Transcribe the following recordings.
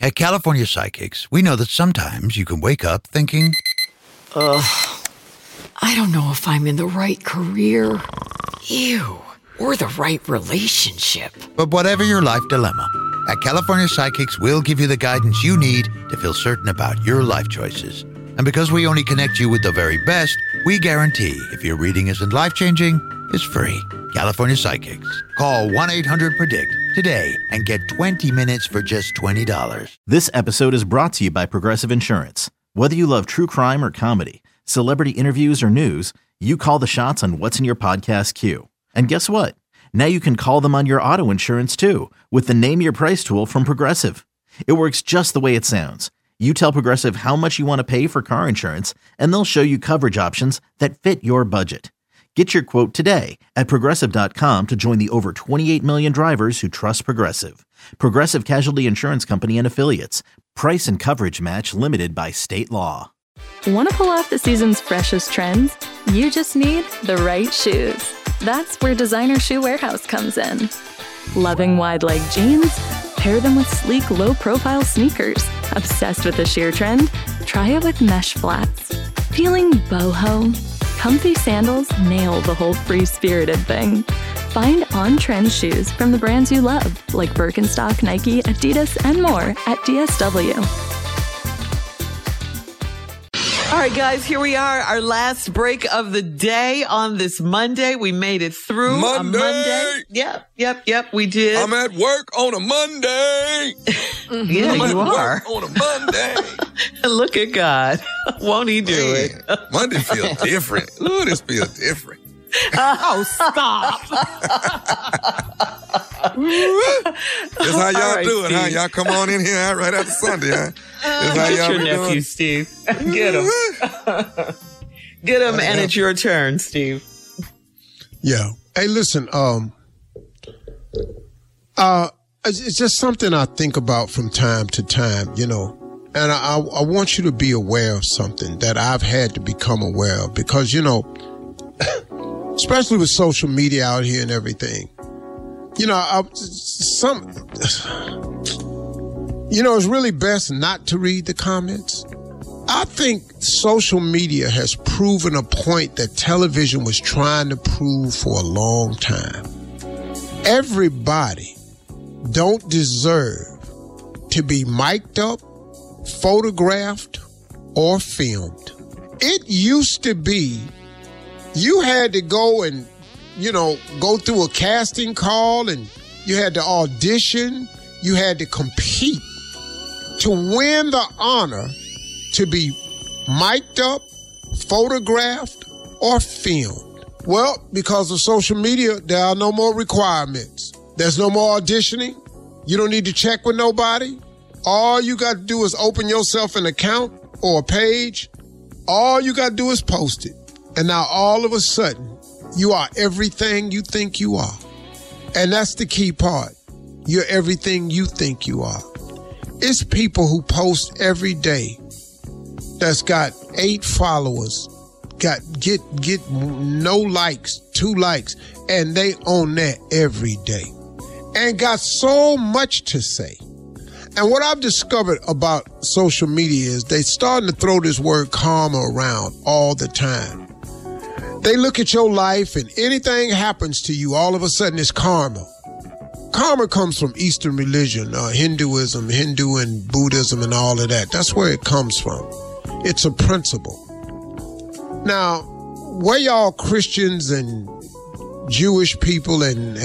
At California Psychics, we know that sometimes you can wake up thinking, I don't know if I'm in the right career. Or the right relationship. But whatever your life dilemma, at California Psychics, we'll give you the guidance you need to feel certain about your life choices. And because we only connect you with the very best, we guarantee if your reading isn't life-changing, it's free. California Psychics. Call 1-800-PREDICT today and get 20 minutes for just $20. This episode is brought to you by Progressive Insurance. Whether you love true crime or comedy, celebrity interviews or news, you call the shots on what's in your podcast queue. And guess what? Now you can call them on your auto insurance too with the Name Your Price tool from Progressive. It works just the way it sounds. You tell Progressive how much you want to pay for car insurance, and they'll show you coverage options that fit your budget. Get your quote today at Progressive.com to join the over 28 million drivers who trust Progressive. Progressive Casualty Insurance Company and Affiliates. Price and coverage match limited by state law. Want to pull off the season's freshest trends? You just need the right shoes. That's where Designer Shoe Warehouse comes in. Loving wide-leg jeans? Pair them with sleek, low-profile sneakers. Obsessed with the sheer trend? Try it with mesh flats. Feeling boho? Comfy sandals nail the whole free-spirited thing. Find on-trend shoes from the brands you love, like Birkenstock, Nike, Adidas, and more at DSW. All right, guys, here we are, our last break of the day on this Monday. We made it through Monday. A Monday. Yep, we did. I'm at work on a Monday. Yeah, I'm you at are. Work on a Monday. Look at God. Won't he do it? Monday feels different. Ooh, this feels different. Oh, stop. That's how y'all right, do it, huh? Steve. Y'all come on in here right after Sunday, huh? That's how Get y'all your be nephew, doing. Steve. Get him. Get him, and it's your turn, Steve. Yeah. Hey, listen, it's just something I think about from time to time, you know, and I want you to be aware of something that I've had to become aware of because, you know, especially with social media out here and everything, you know, it's really best not to read the comments. I think social media has proven a point that television was trying to prove for a long time. Everybody don't deserve to be mic'd up, photographed, or filmed. It used to be you had to go and, you know, go through a casting call and you had to audition, you had to compete to win the honor to be mic'd up, photographed, or filmed. Well, because of social media, there are no more requirements. There's no more auditioning. You don't need to check with nobody. All you got to do is open yourself an account or a page. All you got to do is post it. And now all of a sudden, you are everything you think you are. And that's the key part. You're everything you think you are. It's people who post every day that's got 8 followers, get no likes, 2 likes, and they on that every day. And got so much to say. And what I've discovered about social media is they starting to throw this word karma around all the time. They look at your life and anything happens to you, all of a sudden it's karma. Karma comes from Eastern religion, Hinduism, Hindu and Buddhism and all of that. That's where it comes from. It's a principle. Now, where y'all Christians and Jewish people and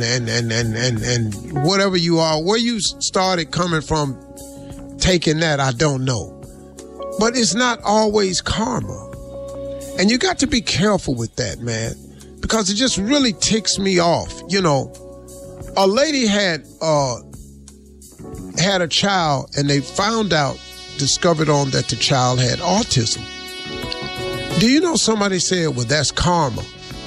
whatever you are, where you started coming from taking that, I don't know. But it's not always karma. And you got to be careful with that, man, because it just really ticks me off. You know, a lady had a child and they discovered that the child had autism. Do you know somebody said, well, that's karma?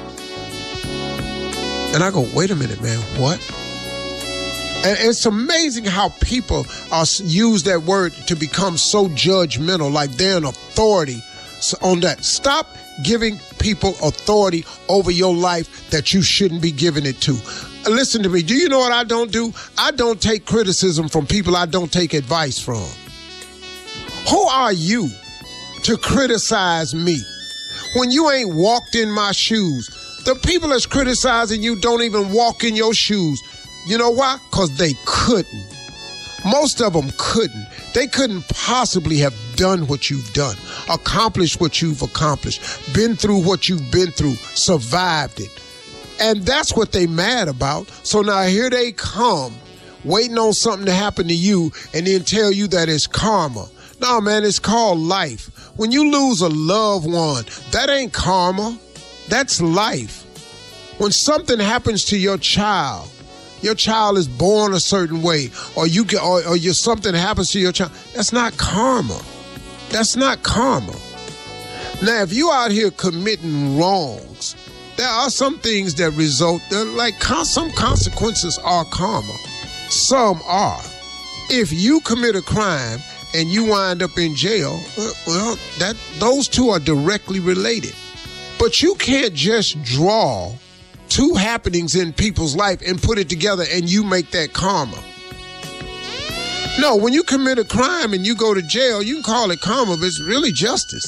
And I go, wait a minute, man, what? And it's amazing how people use that word to become so judgmental, like they're an authority on that. Stop giving people authority over your life that you shouldn't be giving it to. Listen to me. Do you know what I don't do? I don't take criticism from people I don't take advice from. Who are you to criticize me when you ain't walked in my shoes? The people that's criticizing you don't even walk in your shoes. You know why? Because they couldn't. Most of them couldn't. They couldn't possibly have done what you've done, accomplished what you've accomplished, been through what you've been through, survived it. And that's what they mad about. So now here they come, waiting on something to happen to you and then tell you that it's karma. No, man, it's called life. When you lose a loved one, that ain't karma. That's life. When something happens to your child is born a certain way, or something happens to your child, that's not karma. That's not karma. Now, if you out here committing wrongs, there are some things that result, like some consequences are karma. Some are. If you commit a crime and you wind up in jail, well, those two are directly related. But you can't just draw two happenings in people's life and put it together and you make that karma. No, when you commit a crime and you go to jail, you can call it karma, but it's really justice.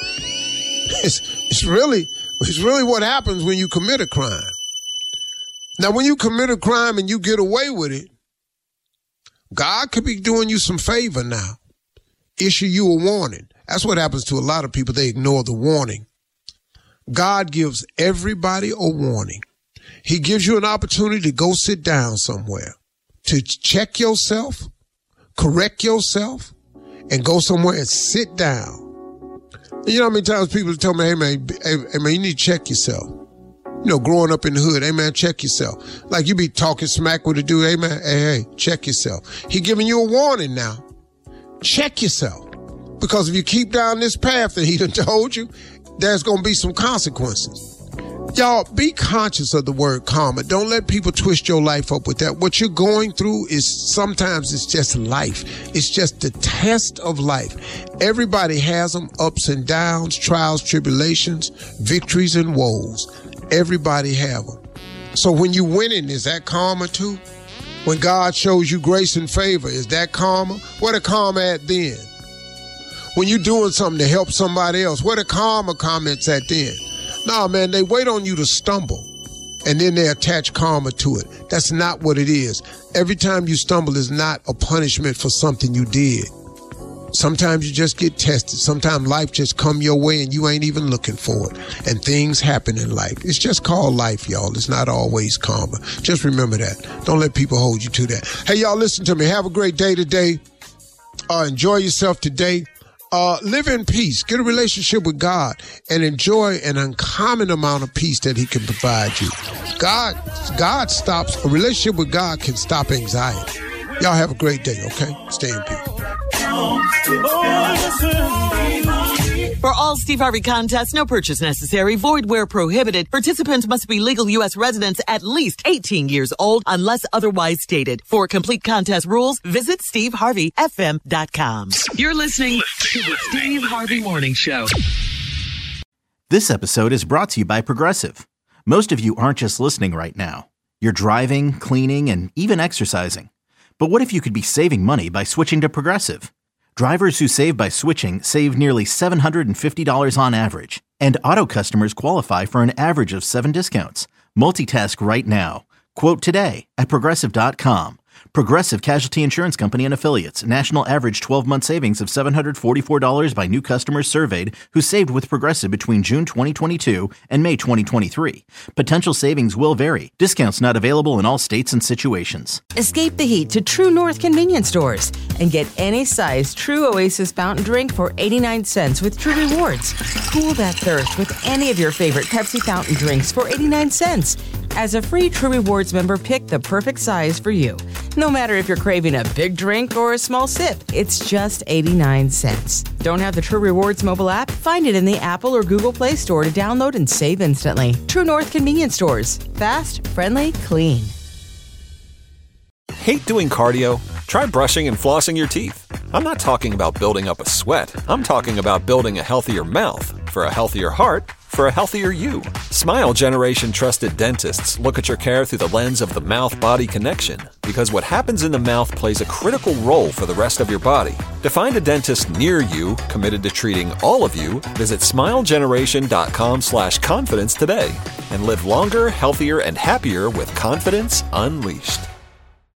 It's really what happens when you commit a crime. Now, when you commit a crime and you get away with it, God could be doing you some favor now. Issue you a warning. That's what happens to a lot of people. They ignore the warning. God gives everybody a warning. He gives you an opportunity to go sit down somewhere, to check yourself, correct yourself, and go somewhere and sit down. You know how many times people tell me, hey man, you need to check yourself. You know, growing up in the hood, hey man, check yourself. Like you be talking smack with a dude, hey man, hey, check yourself. He giving you a warning now. Check yourself. Because if you keep down this path that he done told you, there's going to be some consequences. Y'all, be conscious of the word karma. Don't let people twist your life up with that. What you're going through is sometimes it's just life. It's just the test of life. Everybody has them, ups and downs, trials, tribulations, victories and woes. Everybody have them. So when you winning, is that karma too? When God shows you grace and favor, is that karma? Where the karma at then? When you're doing something to help somebody else, where the karma comments at then? No, man, they wait on you to stumble, and then they attach karma to it. That's not what it is. Every time you stumble is not a punishment for something you did. Sometimes you just get tested. Sometimes life just come your way and you ain't even looking for it. And things happen in life. It's just called life, y'all. It's not always karma. Just remember that. Don't let people hold you to that. Hey, y'all, listen to me. Have a great day today. Enjoy yourself today. Live in peace. Get a relationship with God and enjoy an uncommon amount of peace that he can provide you. God stops, a relationship with God can stop anxiety. Y'all have a great day, okay? Stay in peace. For all Steve Harvey contests, no purchase necessary, void where prohibited. Participants must be legal U.S. residents at least 18 years old unless otherwise stated. For complete contest rules, visit SteveHarveyFM.com. You're listening to the Steve Harvey Morning Show. This episode is brought to you by Progressive. Most of you aren't just listening right now. You're driving, cleaning, and even exercising. But what if you could be saving money by switching to Progressive? Drivers who save by switching save nearly $750 on average. And auto customers qualify for an average of 7 discounts. Multitask right now. Quote today at Progressive.com. Progressive Casualty Insurance Company and Affiliates. National average 12-month savings of $744 by new customers surveyed who saved with Progressive between June 2022 and May 2023. Potential savings will vary. Discounts not available in all states and situations. Escape the heat to True North convenience stores and get any size True Oasis fountain drink for 89 cents with True Rewards. Cool that thirst with any of your favorite Pepsi fountain drinks for 89 cents. As a free True Rewards member, pick the perfect size for you. No matter if you're craving a big drink or a small sip, it's just 89 cents. Don't have the True Rewards mobile app? Find it in the Apple or Google Play Store to download and save instantly. True North convenience stores. Fast, friendly, clean. Hate doing cardio? Try brushing and flossing your teeth. I'm not talking about building up a sweat. I'm talking about building a healthier mouth for a healthier heart for a healthier you. Smile Generation trusted dentists look at your care through the lens of the mouth-body connection, because what happens in the mouth plays a critical role for the rest of your body. To find a dentist near you committed to treating all of you, visit smilegeneration.com/confidence today and live longer, healthier, and happier with confidence unleashed.